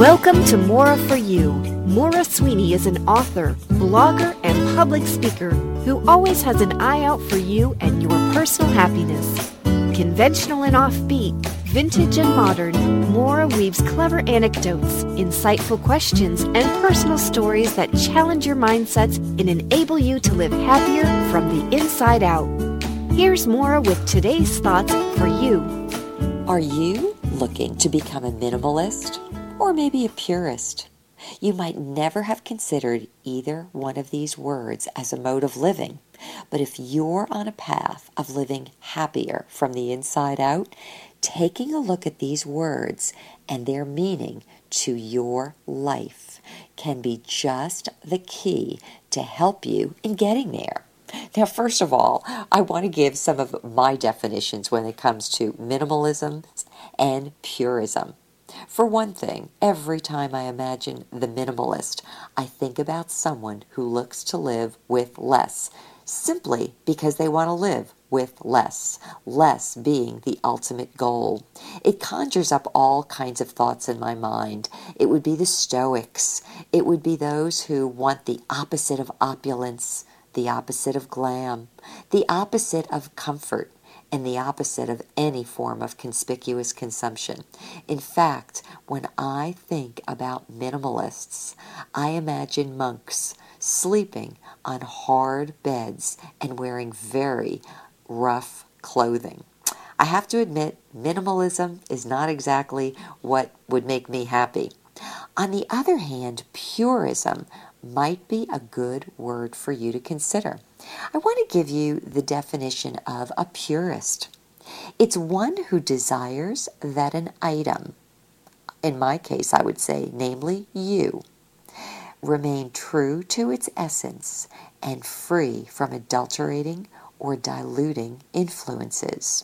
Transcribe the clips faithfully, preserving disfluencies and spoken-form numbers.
Welcome to Maura for You. Maura Sweeney is an author, blogger, and public speaker who always has an eye out for you and your personal happiness. Conventional and offbeat, vintage and modern, Maura weaves clever anecdotes, insightful questions, and personal stories that challenge your mindsets and enable you to live happier from the inside out. Here's Maura with today's thoughts for you. Are you looking to become a minimalist or maybe a purist? You might never have considered either one of these words as a mode of living, but if you're on a path of living happier from the inside out, taking a look at these words and their meaning to your life can be just the key to help you in getting there. Now, first of all, I want to give some of my definitions when it comes to minimalism and purism. For one thing, every time I imagine the minimalist, I think about someone who looks to live with less, simply because they want to live with less, less being the ultimate goal. It conjures up all kinds of thoughts in my mind. It would be the Stoics. It would be those who want the opposite of opulence, the opposite of glam, the opposite of comfort, and the opposite of any form of conspicuous consumption. In fact, when I think about minimalists, I imagine monks sleeping on hard beds and wearing very rough clothing. I have to admit, minimalism is not exactly what would make me happy. On the other hand, purism might be a good word for you to consider. I want to give you the definition of a purist. It's one who desires that an item, in my case I would say, namely you, remain true to its essence and free from adulterating or diluting influences.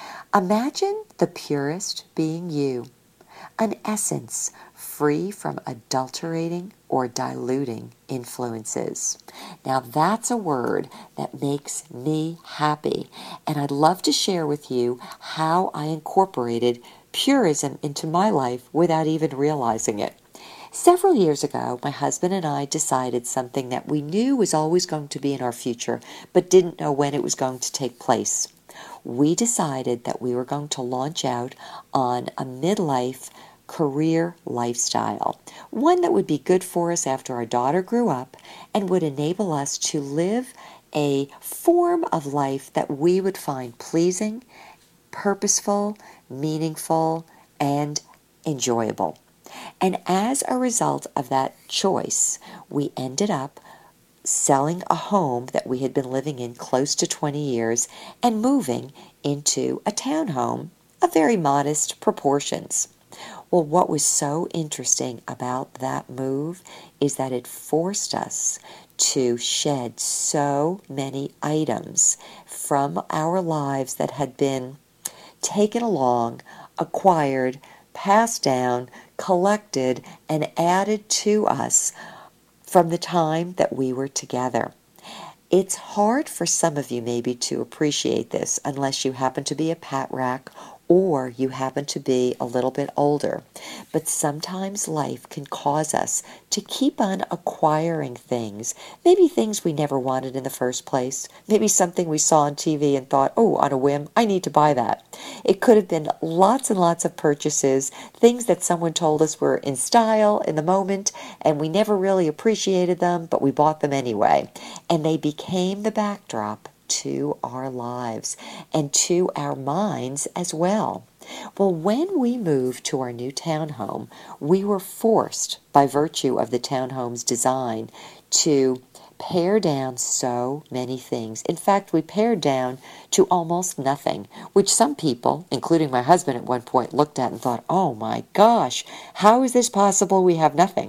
Imagine the purist being you, an essence free from adulterating or diluting influences. Now that's a word that makes me happy, and I'd love to share with you how I incorporated purism into my life without even realizing it. Several years ago, my husband and I decided something that we knew was always going to be in our future, but didn't know when it was going to take place. We decided that we were going to launch out on a midlife career lifestyle, one that would be good for us after our daughter grew up and would enable us to live a form of life that we would find pleasing, purposeful, meaningful, and enjoyable. And as a result of that choice, we ended up selling a home that we had been living in close to twenty years and moving into a townhome of very modest proportions. Well, what was so interesting about that move is that it forced us to shed so many items from our lives that had been taken along, acquired, passed down, collected, and added to us from the time that we were together. It's hard for some of you maybe to appreciate this unless you happen to be a pat rack or you happen to be a little bit older. But sometimes life can cause us to keep on acquiring things, maybe things we never wanted in the first place, maybe something we saw on T V and thought, oh, on a whim, I need to buy that. It could have been lots and lots of purchases, things that someone told us were in style in the moment, and we never really appreciated them, but we bought them anyway. And they became the backdrop to our lives and to our minds as well. Well, when we moved to our new townhome, we were forced, by virtue of the townhome's design, to pare down so many things. In fact, we pared down to almost nothing, which some people, including my husband at one point, looked at and thought, oh my gosh, how is this possible we have nothing?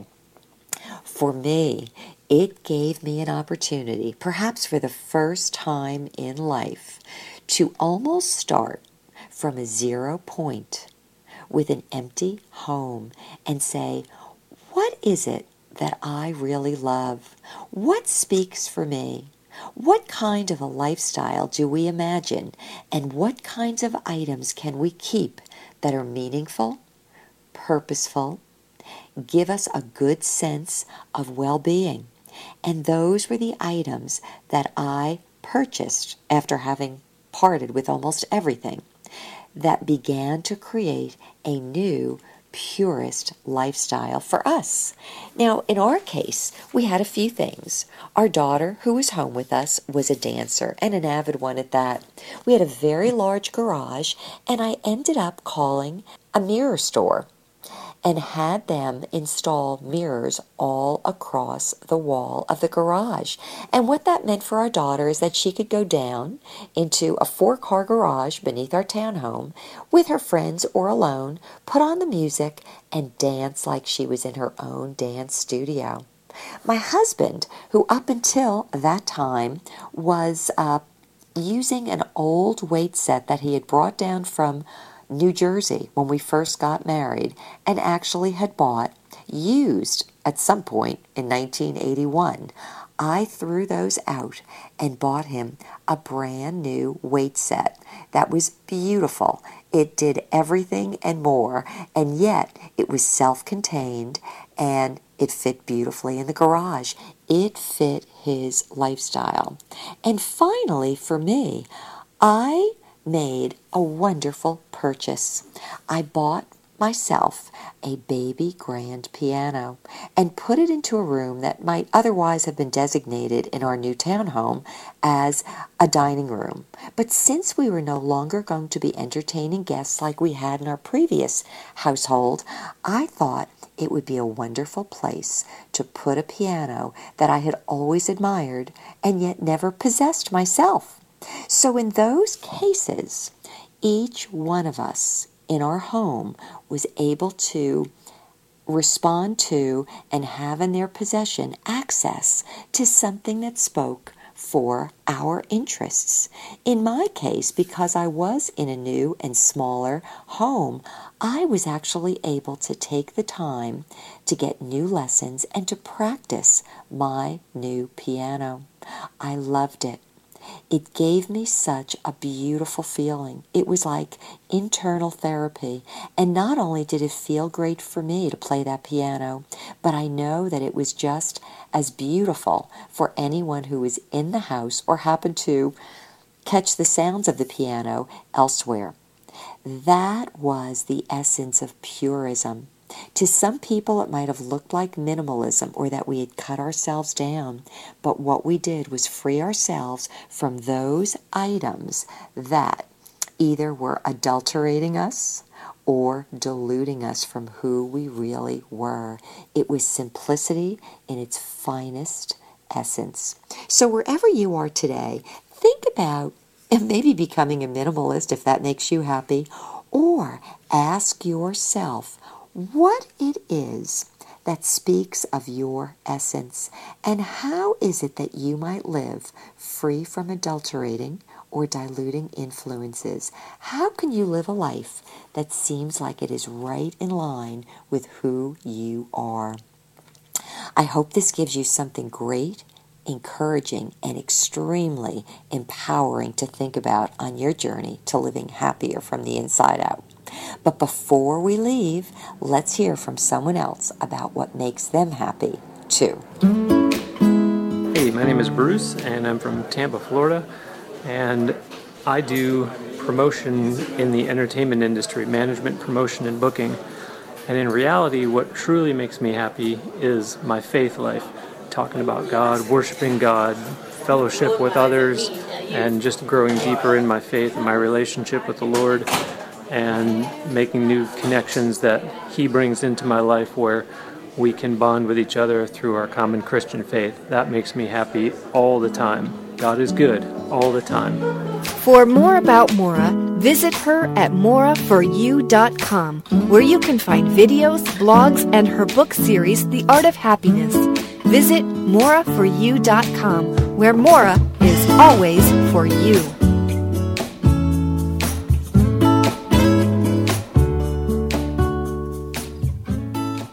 For me, it gave me an opportunity, perhaps for the first time in life, to almost start from a zero point with an empty home and say, what is it that I really love? What speaks for me? What kind of a lifestyle do we imagine? And what kinds of items can we keep that are meaningful, purposeful, give us a good sense of well-being. And those were the items that I purchased after having parted with almost everything that began to create a new purist lifestyle for us. Now, in our case, we had a few things. Our daughter, who was home with us, was a dancer, and an avid one at that. We had a very large garage, and I ended up calling a mirror store and had them install mirrors all across the wall of the garage. And what that meant for our daughter is that she could go down into a four-car garage beneath our townhome with her friends or alone, put on the music, and dance like she was in her own dance studio. My husband, who up until that time was uh, using an old weight set that he had brought down from New Jersey when we first got married, and actually had bought used at some point in nineteen eighty-one. I threw those out and bought him a brand new weight set that was beautiful. It did everything and more, and yet it was self-contained and it fit beautifully in the garage. It fit his lifestyle. And finally, for me, I made a wonderful purchase. I bought myself a baby grand piano and put it into a room that might otherwise have been designated in our new townhome as a dining room. But since we were no longer going to be entertaining guests like we had in our previous household, I thought it would be a wonderful place to put a piano that I had always admired and yet never possessed myself. So in those cases, each one of us in our home was able to respond to and have in their possession access to something that spoke for our interests. In my case, because I was in a new and smaller home, I was actually able to take the time to get new lessons and to practice my new piano. I loved it. It gave me such a beautiful feeling. It was like internal therapy. And not only did it feel great for me to play that piano, but I know that it was just as beautiful for anyone who was in the house or happened to catch the sounds of the piano elsewhere. That was the essence of purism. To some people, it might have looked like minimalism or that we had cut ourselves down, but what we did was free ourselves from those items that either were adulterating us or diluting us from who we really were. It was simplicity in its finest essence. So wherever you are today, think about maybe becoming a minimalist if that makes you happy, or ask yourself what it is that speaks of your essence, and how is it that you might live free from adulterating or diluting influences? How can you live a life that seems like it is right in line with who you are? I hope this gives you something great, encouraging, and extremely empowering to think about on your journey to living happier from the inside out. But before we leave, let's hear from someone else about what makes them happy, too. Hey, my name is Bruce, and I'm from Tampa, Florida, and I do promotion in the entertainment industry, management, promotion, and booking. And in reality, what truly makes me happy is my faith life, talking about God, worshiping God, fellowship with others, and just growing deeper in my faith and my relationship with the Lord, and making new connections that He brings into my life where we can bond with each other through our common Christian faith. That makes me happy all the time. God is good all the time. For more about Maura, visit her at maura for you dot com, where you can find videos, blogs, and her book series, The Art of Happiness. Visit maura for you dot com, where Maura is always for you.